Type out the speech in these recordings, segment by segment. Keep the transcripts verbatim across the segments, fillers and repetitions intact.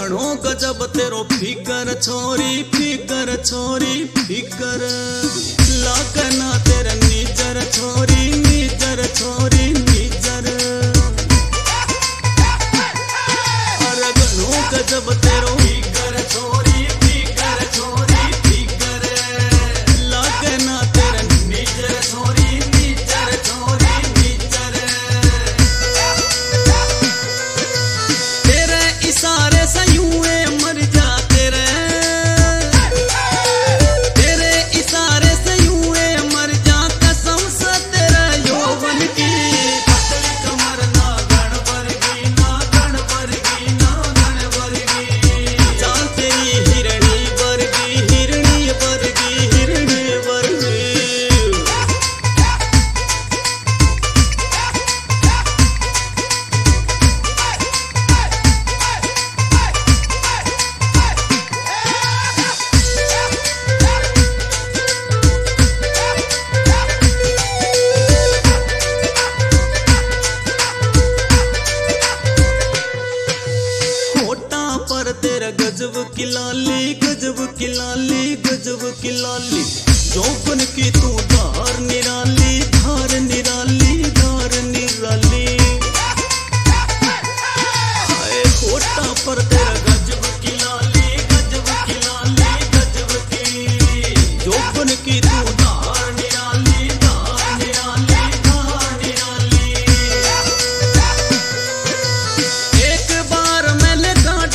घणो गजब तेरो फिकर छोरी फिकर छोरी फिकर लागना तेरे नीजर छोरी नीजर छोरी नीजर अरे घणो गजब तेरो फिकर छोरी फिकर छोरी फिकर लागना तेरे नीजर छोरी नीजर छोरी नीजर तेरे इशारे से यूं मर जा तेरे तेरे इशारे से यूं मर जा कसम से तेरा यौवन की पतली कमर ना गण वर्गी ना गण वर्गी ना गण वर्गी जान तेरी हिरणी वर्गी हिरणी वर्गी हिरणी वर्गी पर तेरा गजब की लाली गजब की लाली गजब की लाली जोबन की तू धार निराली धार निराली धार निराली हाय होठा पर तेरा गजब की लाली गजब की लाली गजब की जोबन की तू धार निराली धार निराली धार निराली एक बार मैंने काट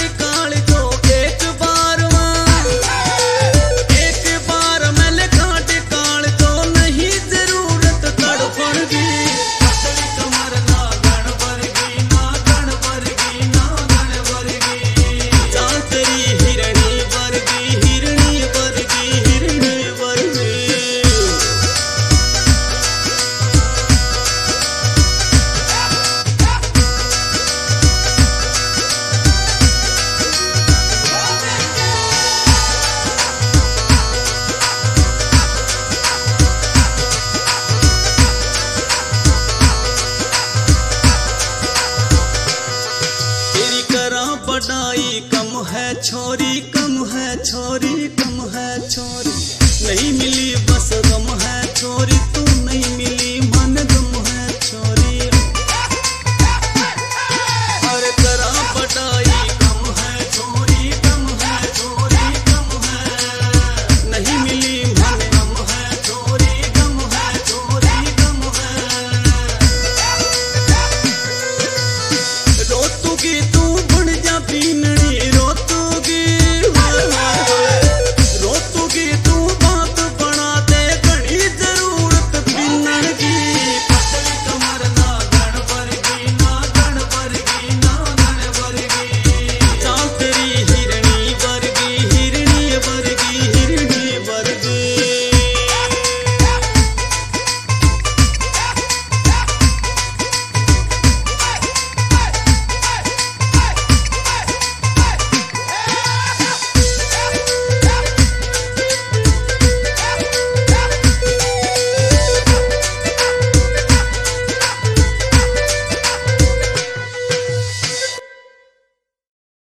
बड़ाई कम है छोरी कम है छोरी कम है छोरी